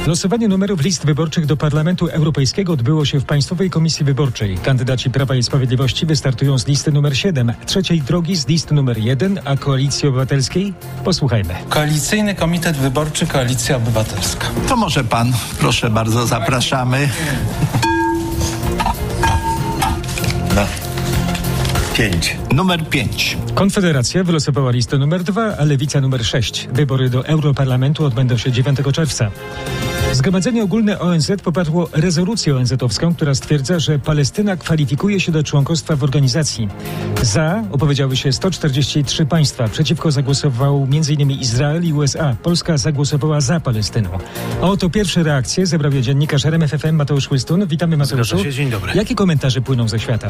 Losowanie numerów list wyborczych do Parlamentu Europejskiego odbyło się w Państwowej Komisji Wyborczej. Kandydaci Prawa i Sprawiedliwości wystartują z listy numer 7, Trzeciej Drogi z listy numer 1, a Koalicji Obywatelskiej? Posłuchajmy. Koalicyjny Komitet Wyborczy, Koalicja Obywatelska. To może pan, proszę bardzo, zapraszamy. No. 5. Numer 5. Konfederacja wylosowała listę numer 2, a Lewica numer 6. Wybory do Europarlamentu odbędą się 9 czerwca. Zgromadzenie Ogólne ONZ poparło rezolucję ONZ-owską, która stwierdza, że Palestyna kwalifikuje się do członkostwa w organizacji. Za opowiedziały się 143 państwa. Przeciwko zagłosował m.in. Izrael i USA. Polska zagłosowała za Palestyną. A oto pierwsze reakcje zebrał je dziennikarz RMF FM Mateusz Chłystun. Witamy, Mateuszu. Zgadza się, dzień dobry. Jakie komentarze płyną ze świata?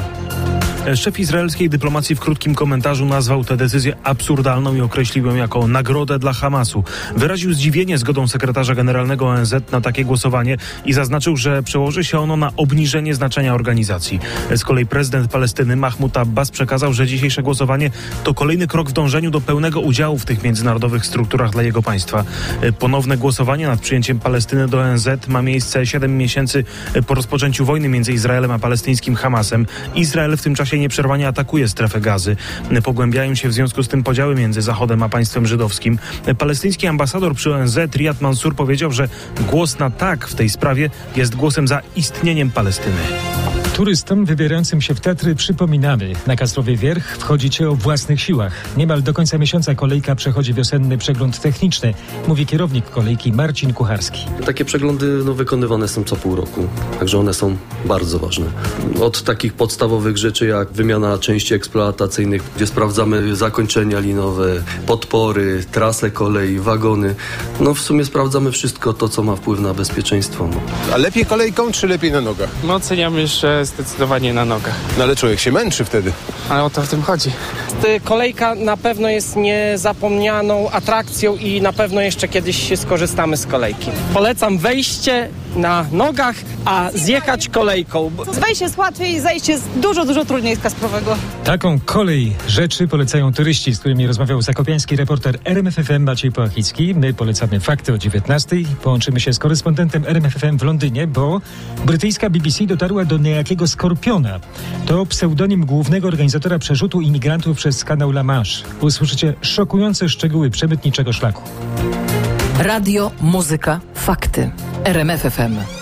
Szef izraelskiej dyplomacji w krótkim komentarzu nazwał tę decyzję absurdalną i określił ją jako nagrodę dla Hamasu. Wyraził zdziwienie zgodą sekretarza generalnego ONZ na takie głosowanie i zaznaczył, że przełoży się ono na obniżenie znaczenia organizacji. Z kolei prezydent Palestyny Mahmud Abbas przekazał, że dzisiejsze głosowanie to kolejny krok w dążeniu do pełnego udziału w tych międzynarodowych strukturach dla jego państwa. Ponowne głosowanie nad przyjęciem Palestyny do ONZ ma miejsce 7 miesięcy po rozpoczęciu wojny między Izraelem a palestyńskim Hamasem. Izrael w tym czasie nieprzerwanie atakuje strefę Gazy. Pogłębiają się w związku z tym podziały między Zachodem a państwem żydowskim. Palestyński ambasador przy ONZ Riyad Mansour powiedział, że głos na tak w tej sprawie jest głosem za istnieniem Palestyny. Turystom wybierającym się w Tatry przypominamy, na Kastrowie Wierch wchodzicie o własnych siłach. Niemal do końca miesiąca kolejka przechodzi wiosenny przegląd techniczny, mówi kierownik kolejki Marcin Kucharski. Takie przeglądy wykonywane są co pół roku, także one są bardzo ważne. Od takich podstawowych rzeczy jak wymiana części eksploatacyjnych, gdzie sprawdzamy zakończenia linowe, podpory, trasę kolei, wagony. W sumie sprawdzamy wszystko to, co ma wpływ na bezpieczeństwo. A lepiej kolejką, czy lepiej na nogach? Oceniamy, że zdecydowanie na nogach. Ale człowiek się męczy wtedy. Ale o to w tym chodzi. Kolejka na pewno jest niezapomnianą atrakcją i na pewno jeszcze kiedyś skorzystamy z kolejki. Polecam wejście na nogach, a zjechać kolejką. Wejście jest łatwiej, zejście jest dużo trudniej z Kasprowego. Taką kolej rzeczy polecają turyści, z którymi rozmawiał zakopiański reporter RMF FM Maciej Połachicki. My polecamy fakty o 19:00. Połączymy się z korespondentem RMF FM w Londynie, bo brytyjska BBC dotarła do niejakiego Skorpiona. To pseudonim głównego organizatora przerzutu imigrantów przez kanał La Manche. Usłyszycie szokujące szczegóły przemytniczego szlaku. Radio, muzyka, fakty. RMF FM.